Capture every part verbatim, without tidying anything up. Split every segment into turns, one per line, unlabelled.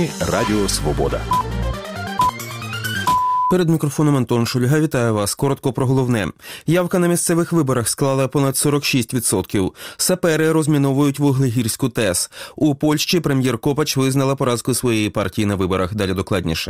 Новини Радіо Свобода.
Перед мікрофоном Антон Шульга. Вітаю вас. Коротко про головне. Явка на місцевих виборах склала понад сорок шість відсотків. Сапери розміновують Вуглегірську ТЕС. У Польщі прем'єр Копач визнала поразку своєї партії на виборах. Далі докладніше.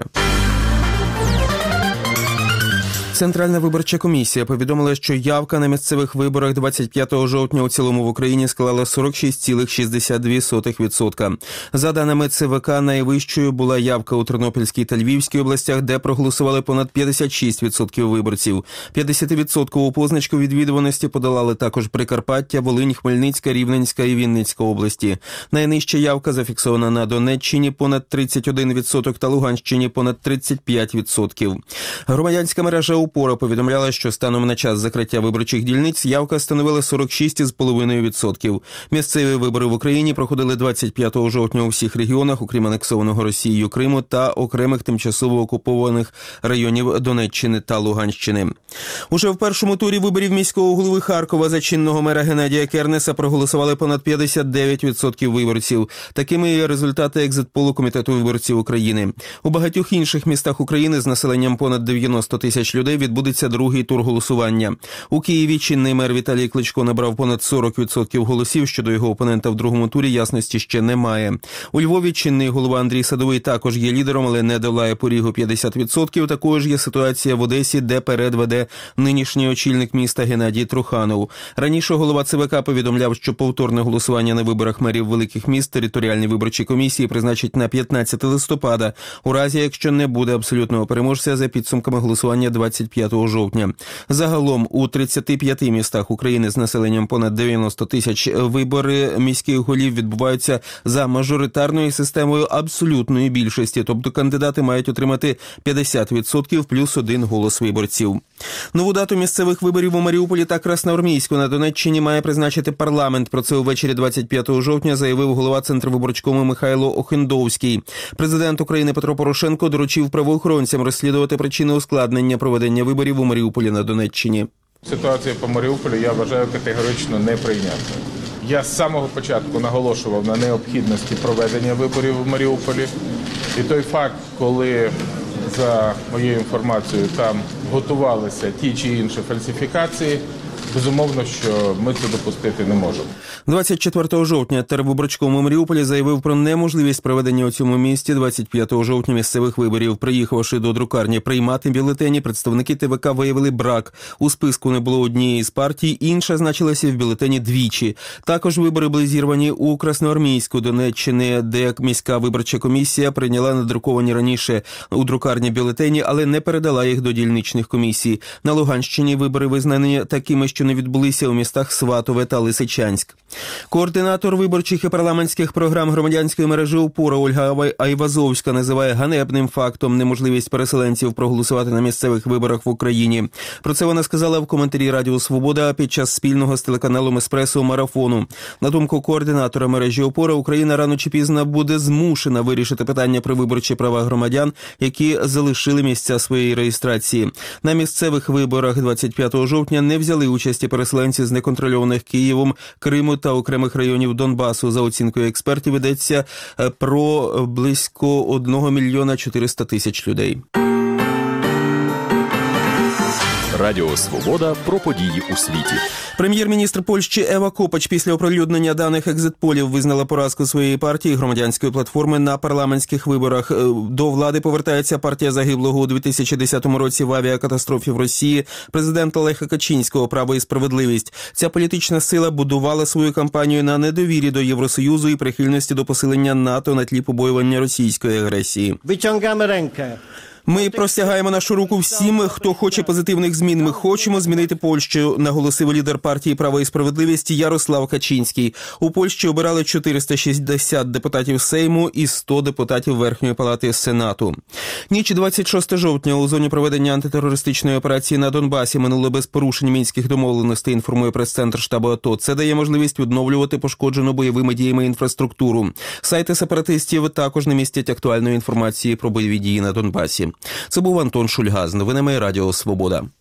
Центральна виборча комісія повідомила, що явка на місцевих виборах двадцять п'ятого жовтня у цілому в Україні склала сорок шість цілих шістдесят дві сотих відсотка. За даними ЦВК, найвищою була явка у Тернопільській та Львівській областях, де проголосували понад п'ятдесят шість відсотків виборців. п'ятдесят відсотків позначку відвідуваності подолали також Прикарпаття, Волинь, Хмельницька, Рівненська і Вінницька області. Найнижча явка зафіксована на Донеччині – понад тридцять один відсоток та Луганщині – понад тридцять п'ять відсотків. Громадянська мережа «Опора» повідомляла, що станом на час закриття виборчих дільниць явка становила сорок шість цілих п'ять десятих відсотка. Місцеві вибори в Україні проходили двадцять п'ятого жовтня у всіх регіонах, окрім анексованого Росією Криму та окремих тимчасово окупованих районів Донеччини та Луганщини. Уже в першому турі виборів міського голови Харкова за чинного мера Геннадія Кернеса проголосували понад п'ятдесят дев'ять відсотків виборців. Такими є результати екзит-полу Комітету виборців України. У багатьох інших містах України з населенням понад дев'яносто тисяч людей відбудеться другий тур голосування. У Києві чинний мер Віталій Кличко набрав понад сорок відсотків голосів, щодо його опонента в другому турі ясності ще немає. У Львові чинний голова Андрій Садовий також є лідером, але не долає порігу п'ятдесят відсотків. Також є ситуація в Одесі, де перед веде нинішній очільник міста Геннадій Труханов. Раніше голова ЦВК повідомляв, що повторне голосування на виборах мерів великих міст територіальні виборчі комісії призначать на п'ятнадцяте листопада, у разі якщо не буде абсолютного переможця за підсумками голосування двадцять п'ятого жовтня. Загалом у тридцяти п'яти містах України з населенням понад дев'яносто тисяч вибори міських голів відбуваються за мажоритарною системою абсолютної більшості, тобто кандидати мають отримати п'ятдесят відсотків плюс один голос виборців. Нову дату місцевих виборів у Маріуполі та Красноармійську на Донеччині має призначити парламент. Про це увечері двадцять п'ятого жовтня заявив голова Центрвиборчкому Михайло Охендовський. Президент України Петро Порошенко доручив правоохоронцям розслідувати причини ускладнення проведення виборів у Маріуполі на Донеччині.
Ситуація по Маріуполю я вважаю категорично неприйнятною. Я з самого початку наголошував на необхідності проведення виборів в Маріуполі. І той факт, коли, за моєю інформацією, там готувалися ті чи інші фальсифікації, безумовно, що ми це допустити не можемо.
двадцять четвертого жовтня Тервиборчком у Маріуполі заявив про неможливість проведення у цьому місті двадцять п'ятого жовтня місцевих виборів. Приїхавши до друкарні приймати бюлетені, представники ТВК виявили брак. У списку не було однієї з партій, інша значилася в бюлетені двічі. Також вибори були зірвані у Красноармійську Донеччини, де міська виборча комісія прийняла надруковані раніше у друкарні бюлетені, але не передала їх до дільничних комісій. На Луганщині вибори визнані такими, що не відбулися у містах Сватове та Лисичанськ. Координатор виборчих і парламентських програм громадянської мережі «Опора» Ольга Айвазовська називає ганебним фактом неможливість переселенців проголосувати на місцевих виборах в Україні. Про це вона сказала в коментарі Радіо Свобода під час спільного з телеканалом «Еспресо» марафону. На думку координатора мережі «Опора», Україна рано чи пізно буде змушена вирішити питання про виборчі права громадян, які залишили місця своєї реєстрації. На місцевих виборах двадцять п'ятого жовтня не взяли участі переселенці з неконтрольованих Києвом, Криму та окремих районів Донбасу. За оцінкою експертів, йдеться про близько одного мільйона чотириста тисяч людей.
Радіо Свобода про події у світі.
Прем'єр-міністр Польщі Ева Копач після оприлюднення даних екзит-полів визнала поразку своєї партії громадянської платформи на парламентських виборах. До влади повертається партія загиблого у дві тисячі десятому році в авіакатастрофі в Росії президента Леха Качинського «Право і справедливість». Ця політична сила будувала свою кампанію на недовірі до Євросоюзу і прихильності до посилення НАТО на тлі побоювання російської агресії.
Wyciągamy rękę.
Ми простягаємо нашу руку всім, хто хоче позитивних змін. Ми хочемо змінити Польщу, наголосив лідер партії «Право і справедливість» Ярослав Качинський. У Польщі обирали чотириста шістдесят депутатів Сейму і сто депутатів Верхньої палати Сенату. Ніч двадцять шостого жовтня у зоні проведення антитерористичної операції на Донбасі минуло без порушень мінських домовленостей, інформує прес-центр штабу АТО. Це дає можливість відновлювати пошкоджену бойовими діями інфраструктуру. Сайти сепаратистів також не містять актуальної інформації про бойові дії на Донбасі. Це був Антон Шульга з новинами Радіо Свобода.